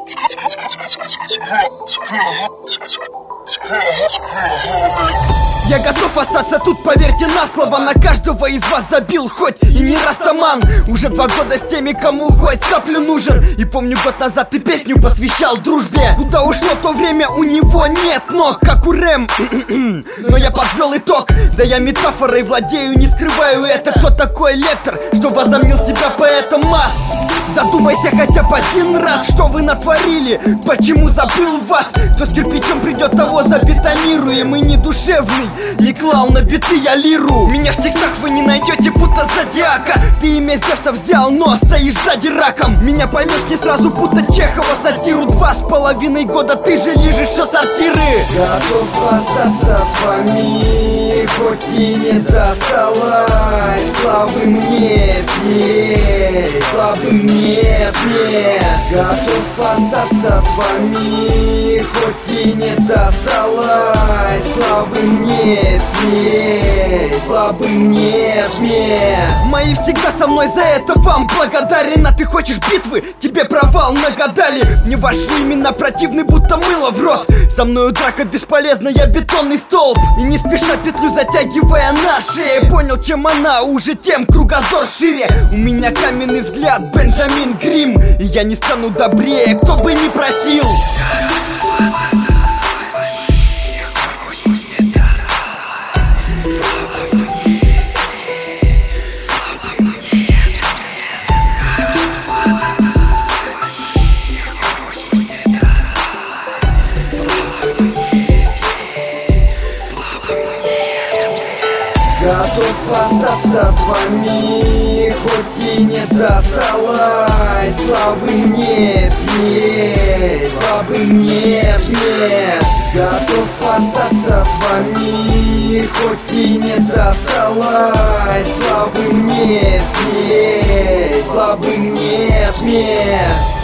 Я готов остаться тут, поверьте на слово. На каждого из вас забил хоть и не растаман. Уже 2 года с теми, кому хоть каплю нужен. И помню, год назад ты песню посвящал дружбе. Куда ушло то время, у него нет ног, как у Рэм. Но я подвел итог. Да я метафорой владею, не скрываю это. Кто такой Лектор, что возомнил себя поэтом масс? Задумайся хотя бы один раз, что вы натворили. Почему забыл вас? Кто с кирпичом придет, того забетонируем. И не душевный, и клал на биты я лиру. Меня в текстах вы не найдете, будто зодиака. Ты имя Зевса взял, но стоишь сзади раком. Меня поймешь не сразу, будто Чехова сатиру. 2,5 года ты же лежишь все сортиры. Готов остаться с вами, хоть и не досталась. Славы мне здесь, слабым нет мест. Готов остаться с вами, хоть и не досталась. Славы мне здесь, слабым нет мест. Мои всегда со мной, за это вам благодарен. А ты хочешь битвы? Тебе провал нагадали. Мне ваши имена противны, будто мыло в рот. Со мною драка бесполезна, я бетонный столб. И не спеша петлю затягивая на шее, понял, чем она, уже тем кругозор шире. У меня каменный взгляд, Бенджамин Грим. И я не стану добрее, кто бы ни просил. Готов остаться с вами, хоть и не досталась. Славы мне здесь, слабым нет мест. Готов остаться с вами, хоть и не досталась. Славы мне здесь, слабым нет мест.